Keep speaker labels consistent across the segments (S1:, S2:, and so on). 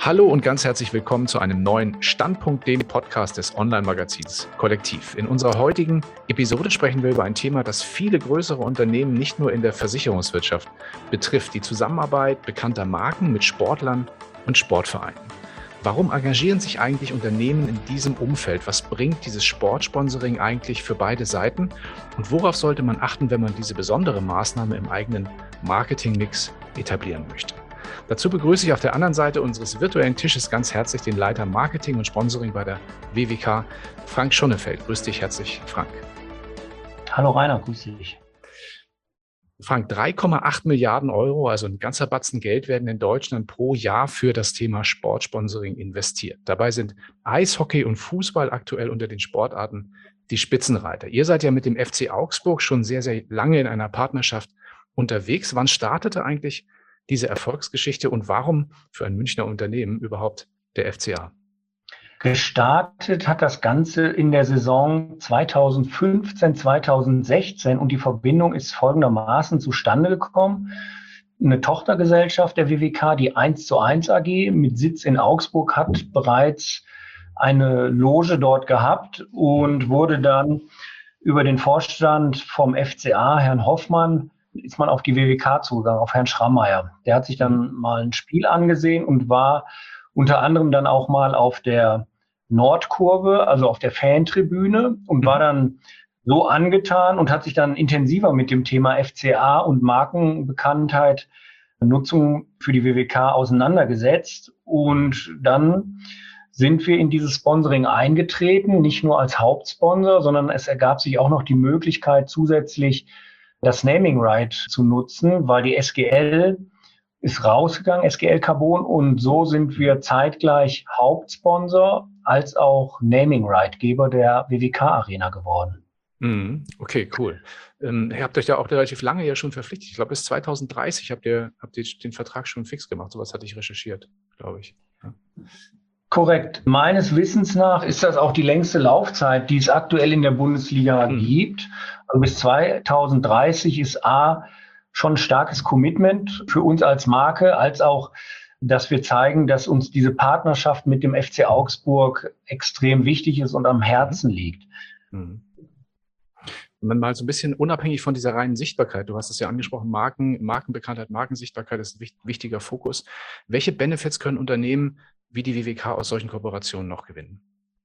S1: Hallo und ganz herzlich willkommen zu einem neuen Standpunkt, dem Podcast des Online-Magazins Kollektiv. In unserer heutigen Episode sprechen wir über ein Thema, das viele größere Unternehmen nicht nur in der Versicherungswirtschaft betrifft, die Zusammenarbeit bekannter Marken mit Sportlern und Sportvereinen. Warum engagieren sich eigentlich Unternehmen in diesem Umfeld? Was bringt dieses Sportsponsoring eigentlich für beide Seiten? Und worauf sollte man achten, wenn man diese besondere Maßnahme im eigenen Marketingmix etablieren möchte? Dazu begrüße ich auf der anderen Seite unseres virtuellen Tisches ganz herzlich den Leiter Marketing und Sponsoring bei der WWK, Frank Schonnefeld. Grüß dich herzlich, Frank.
S2: Hallo Rainer, grüß dich.
S1: Frank, 3,8 Milliarden Euro, also ein ganzer Batzen Geld, werden in Deutschland pro Jahr für das Thema Sportsponsoring investiert. Dabei sind Eishockey und Fußball aktuell unter den Sportarten die Spitzenreiter. Ihr seid ja mit dem FC Augsburg schon sehr, sehr lange in einer Partnerschaft unterwegs. Wann startete eigentlich diese Erfolgsgeschichte und warum für ein Münchner Unternehmen überhaupt der FCA?
S2: Gestartet hat das Ganze in der Saison 2015, 2016 und die Verbindung ist folgendermaßen zustande gekommen. Eine Tochtergesellschaft der WWK, die 1&1 AG mit Sitz in Augsburg, hat bereits eine Loge dort gehabt und wurde dann über den Vorstand vom FCA, Herrn Hoffmann, ist man auf die WWK zugegangen, auf Herrn Schrammeier. Der hat sich dann mal ein Spiel angesehen und war unter anderem dann auch mal auf der Nordkurve, also auf der Fantribüne und war dann so angetan und hat sich dann intensiver mit dem Thema FCA und Markenbekanntheit, Nutzung für die WWK auseinandergesetzt. Und dann sind wir in dieses Sponsoring eingetreten, nicht nur als Hauptsponsor, sondern es ergab sich auch noch die Möglichkeit, zusätzlich das Naming Right zu nutzen, weil die SGL ist rausgegangen, SGL Carbon, und so sind wir zeitgleich Hauptsponsor als auch Naming Right Geber der WWK Arena geworden.
S1: Okay, cool. Ihr habt euch ja auch relativ lange ja schon verpflichtet. Ich glaube, bis 2030 habt ihr den Vertrag schon fix gemacht. Sowas hatte ich recherchiert, glaube ich. Ja.
S2: Korrekt. Meines Wissens nach ist das auch die längste Laufzeit, die es aktuell in der Bundesliga gibt. Also bis 2030 ist schon ein starkes Commitment für uns als Marke, als auch, dass wir zeigen, dass uns diese Partnerschaft mit dem FC Augsburg extrem wichtig ist und am Herzen liegt.
S1: Wenn man mal so ein bisschen unabhängig von dieser reinen Sichtbarkeit, du hast es ja angesprochen, Markenbekanntheit, Markensichtbarkeit ist ein wichtiger Fokus. Welche Benefits können Unternehmen wie die WWK aus solchen Kooperationen noch gewinnen?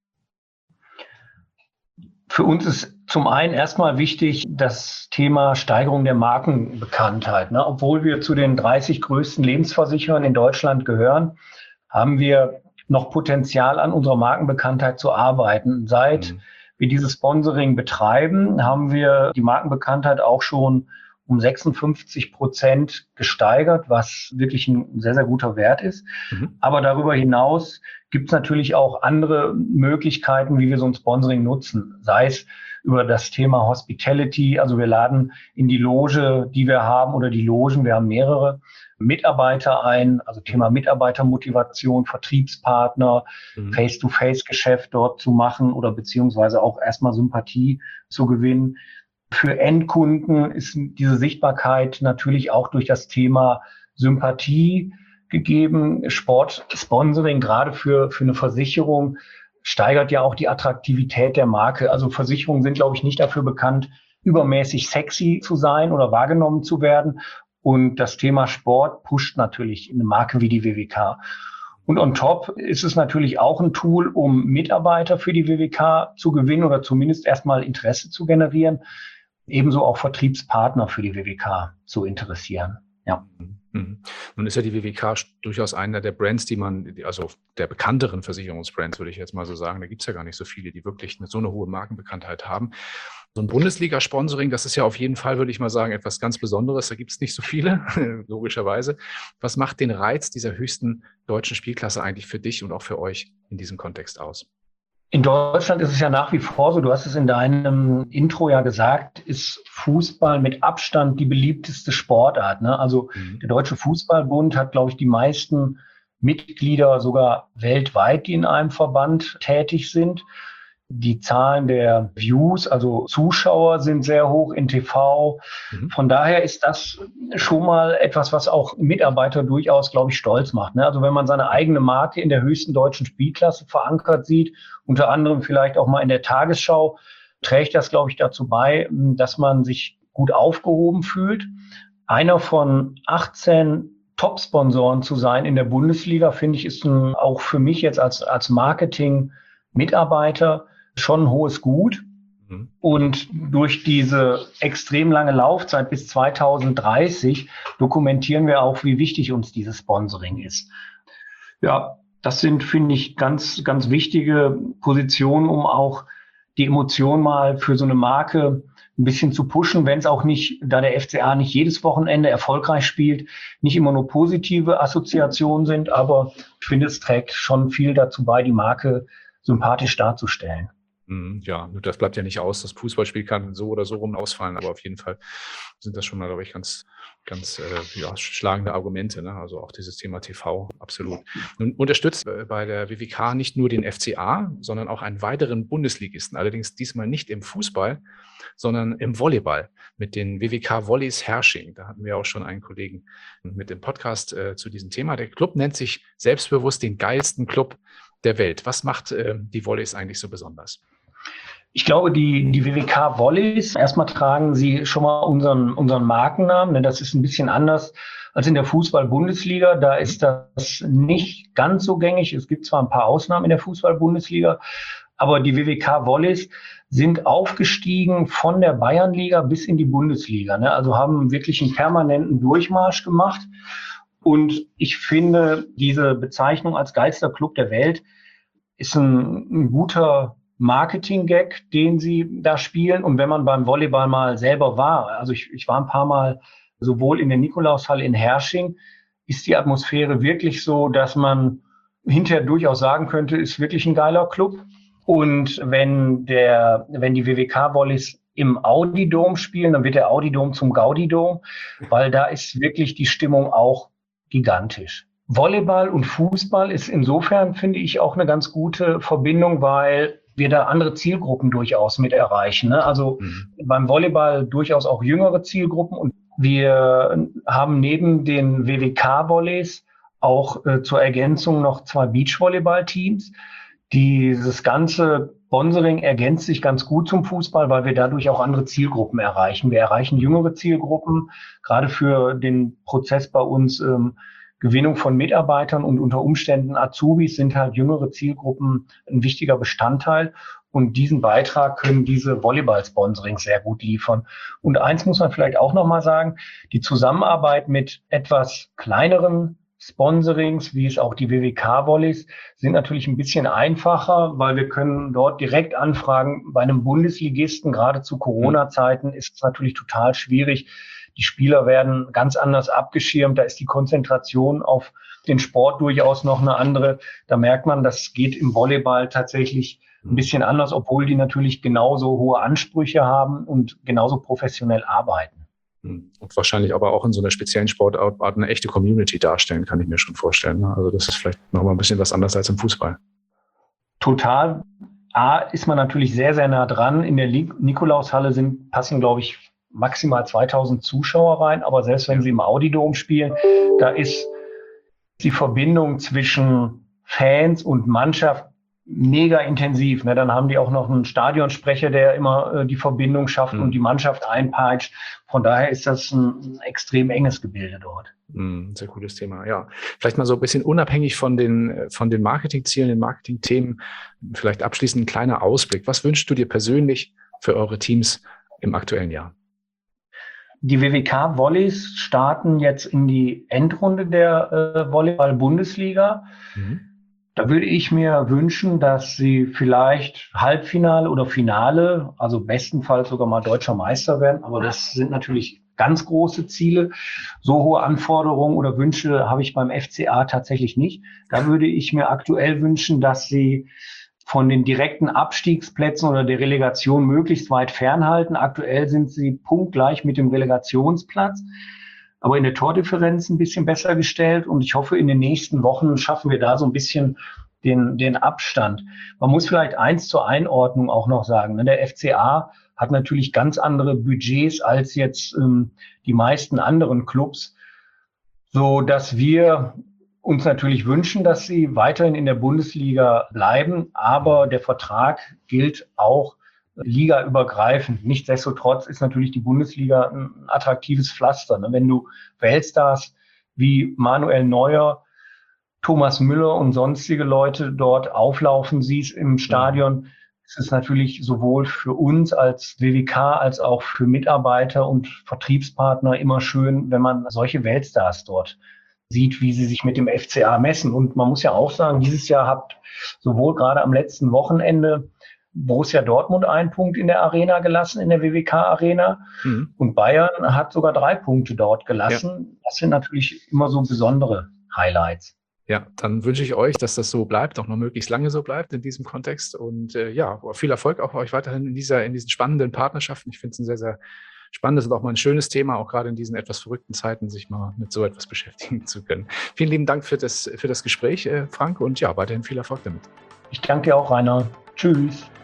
S2: Für uns ist zum einen erstmal wichtig das Thema Steigerung der Markenbekanntheit. Obwohl wir zu den 30 größten Lebensversicherern in Deutschland gehören, haben wir noch Potenzial an unserer Markenbekanntheit zu arbeiten. Seit wir dieses Sponsoring betreiben, haben wir die Markenbekanntheit auch schon um 56% gesteigert, was wirklich ein sehr, sehr guter Wert ist. Aber darüber hinaus gibt es natürlich auch andere Möglichkeiten, wie wir so ein Sponsoring nutzen. Sei es über das Thema Hospitality, also wir laden in die Loge, die wir haben, oder die Logen, wir haben mehrere Mitarbeiter ein, also Thema Mitarbeitermotivation, Vertriebspartner, Face-to-Face-Geschäft dort zu machen oder beziehungsweise auch erstmal Sympathie zu gewinnen. Für Endkunden ist diese Sichtbarkeit natürlich auch durch das Thema Sympathie gegeben. Sportsponsoring, gerade für eine Versicherung, steigert ja auch die Attraktivität der Marke. Also Versicherungen sind, glaube ich, nicht dafür bekannt, übermäßig sexy zu sein oder wahrgenommen zu werden. Und das Thema Sport pusht natürlich eine Marke wie die WWK. Und on top ist es natürlich auch ein Tool, um Mitarbeiter für die WWK zu gewinnen oder zumindest erstmal Interesse zu generieren. Ebenso auch Vertriebspartner für die WWK zu interessieren. Ja.
S1: Nun ist ja die WWK durchaus einer der Brands, also der bekannteren Versicherungsbrands, würde ich jetzt mal so sagen. Da gibt es ja gar nicht so viele, die wirklich so eine hohe Markenbekanntheit haben. So ein Bundesliga-Sponsoring, das ist ja auf jeden Fall, würde ich mal sagen, etwas ganz Besonderes. Da gibt es nicht so viele, logischerweise. Was macht den Reiz dieser höchsten deutschen Spielklasse eigentlich für dich und auch für euch in diesem Kontext aus?
S2: In Deutschland ist es ja nach wie vor so, du hast es in deinem Intro ja gesagt, ist Fußball mit Abstand die beliebteste Sportart. Also der Deutsche Fußballbund hat, glaube ich, die meisten Mitglieder sogar weltweit, die in einem Verband tätig sind. Die Zahlen der Views, also Zuschauer, sind sehr hoch in TV. Von daher ist das schon mal etwas, was auch Mitarbeiter durchaus, glaube ich, stolz macht. Also wenn man seine eigene Marke in der höchsten deutschen Spielklasse verankert sieht, unter anderem vielleicht auch mal in der Tagesschau, trägt das, glaube ich, dazu bei, dass man sich gut aufgehoben fühlt. Einer von 18 Top-Sponsoren zu sein in der Bundesliga, finde ich, ist auch für mich jetzt als Marketing-Mitarbeiter schon ein hohes Gut. Und durch diese extrem lange Laufzeit bis 2030 dokumentieren wir auch, wie wichtig uns dieses Sponsoring ist. Ja, das sind, finde ich, ganz, ganz wichtige Positionen, um auch die Emotion mal für so eine Marke ein bisschen zu pushen, wenn es auch nicht, da der FCA nicht jedes Wochenende erfolgreich spielt, nicht immer nur positive Assoziationen sind, aber ich finde, es trägt schon viel dazu bei, die Marke sympathisch darzustellen.
S1: Ja, das bleibt ja nicht aus. Das Fußballspiel kann so oder so rum ausfallen, aber auf jeden Fall sind das schon mal, glaube ich, ganz schlagende Argumente, ne? Also auch dieses Thema TV, absolut. Nun unterstützt bei der WWK nicht nur den FCA, sondern auch einen weiteren Bundesligisten, allerdings diesmal nicht im Fußball, sondern im Volleyball mit den WWK Volleys Herrsching. Da hatten wir auch schon einen Kollegen mit dem Podcast zu diesem Thema. Der Club nennt sich selbstbewusst den geilsten Club der Welt. Was macht die Volleys eigentlich so besonders?
S2: Ich glaube, die WWK Volleys, erstmal tragen sie schon mal unseren Markennamen, denn das ist ein bisschen anders als in der Fußball-Bundesliga. Da ist das nicht ganz so gängig. Es gibt zwar ein paar Ausnahmen in der Fußball-Bundesliga, aber die WWK Volleys sind aufgestiegen von der Bayernliga bis in die Bundesliga, ne? Also haben wirklich einen permanenten Durchmarsch gemacht. Und ich finde, diese Bezeichnung als geilster Club der Welt ist ein guter Marketing-Gag, den sie da spielen. Und wenn man beim Volleyball mal selber war, also ich war ein paar Mal sowohl in der Nikolaushalle in Herrsching, ist die Atmosphäre wirklich so, dass man hinterher durchaus sagen könnte, ist wirklich ein geiler Club. Und wenn die WWK-Volleys im Audi-Dom spielen, dann wird der Audi-Dom zum Gaudi-Dom, weil da ist wirklich die Stimmung auch gigantisch. Volleyball und Fußball ist insofern, finde ich, auch eine ganz gute Verbindung, weil wir da andere Zielgruppen durchaus mit erreichen, ne? Also beim Volleyball durchaus auch jüngere Zielgruppen. Und wir haben neben den WWK-Volleys auch zur Ergänzung noch 2 Beachvolleyball-Teams. Dieses ganze Sponsoring ergänzt sich ganz gut zum Fußball, weil wir dadurch auch andere Zielgruppen erreichen. Wir erreichen jüngere Zielgruppen, gerade für den Prozess bei uns Gewinnung von Mitarbeitern und unter Umständen Azubis sind halt jüngere Zielgruppen ein wichtiger Bestandteil. Und diesen Beitrag können diese Volleyball-Sponsorings sehr gut liefern. Und eins muss man vielleicht auch nochmal sagen, die Zusammenarbeit mit etwas kleineren Sponsorings, wie es auch die WWK-Volleys, sind natürlich ein bisschen einfacher, weil wir können dort direkt anfragen. Bei einem Bundesligisten, gerade zu Corona-Zeiten, ist es natürlich total schwierig. Die Spieler werden ganz anders abgeschirmt. Da ist die Konzentration auf den Sport durchaus noch eine andere. Da merkt man, das geht im Volleyball tatsächlich ein bisschen anders, obwohl die natürlich genauso hohe Ansprüche haben und genauso professionell arbeiten.
S1: Und wahrscheinlich aber auch in so einer speziellen Sportart eine echte Community darstellen, kann ich mir schon vorstellen. Also das ist vielleicht nochmal ein bisschen was anderes als im Fußball.
S2: Total. Ist man natürlich sehr, sehr nah dran. In der Nikolaushalle passen, glaube ich, maximal 2000 Zuschauer rein. Aber selbst wenn sie im Audi-Dom spielen, da ist die Verbindung zwischen Fans und Mannschaft mega intensiv. Ne? Dann haben die auch noch einen Stadionsprecher, der immer die Verbindung schafft und die Mannschaft einpeitscht. Von daher ist das ein extrem enges Gebilde dort.
S1: Sehr cooles Thema, ja. Vielleicht mal so ein bisschen unabhängig von den Marketingzielen, den Marketingthemen, vielleicht abschließend ein kleiner Ausblick. Was wünschst du dir persönlich für eure Teams im aktuellen Jahr?
S2: Die WWK Volleys starten jetzt in die Endrunde der Volleyball-Bundesliga. Da würde ich mir wünschen, dass sie vielleicht Halbfinale oder Finale, also bestenfalls sogar mal deutscher Meister werden. Aber das sind natürlich ganz große Ziele. So hohe Anforderungen oder Wünsche habe ich beim FCA tatsächlich nicht. Da würde ich mir aktuell wünschen, dass sie von den direkten Abstiegsplätzen oder der Relegation möglichst weit fernhalten. Aktuell sind sie punktgleich mit dem Relegationsplatz, aber in der Tordifferenz ein bisschen besser gestellt. Und ich hoffe, in den nächsten Wochen schaffen wir da so ein bisschen den Abstand. Man muss vielleicht eins zur Einordnung auch noch sagen. Der FCA hat natürlich ganz andere Budgets als jetzt die meisten anderen Clubs, so dass wir uns natürlich wünschen, dass sie weiterhin in der Bundesliga bleiben, aber der Vertrag gilt auch ligaübergreifend. Nichtsdestotrotz ist natürlich die Bundesliga ein attraktives Pflaster. Wenn du Weltstars wie Manuel Neuer, Thomas Müller und sonstige Leute dort auflaufen siehst im Stadion, ist es natürlich sowohl für uns als WWK als auch für Mitarbeiter und Vertriebspartner immer schön, wenn man solche Weltstars dort sieht, wie sie sich mit dem FCA messen. Und man muss ja auch sagen, dieses Jahr hat sowohl gerade am letzten Wochenende Borussia Dortmund einen Punkt in der Arena gelassen, in der WWK-Arena. Und Bayern hat sogar 3 Punkte dort gelassen. Ja. Das sind natürlich immer so besondere Highlights.
S1: Ja, dann wünsche ich euch, dass das so bleibt, auch noch möglichst lange so bleibt in diesem Kontext. Und viel Erfolg auch euch weiterhin in diesen spannenden Partnerschaften. Ich finde es ein sehr, sehr spannendes und auch mal ein schönes Thema, auch gerade in diesen etwas verrückten Zeiten, sich mal mit so etwas beschäftigen zu können. Vielen lieben Dank für das Gespräch, Frank, und ja, weiterhin viel Erfolg damit.
S2: Ich danke dir auch, Rainer. Tschüss.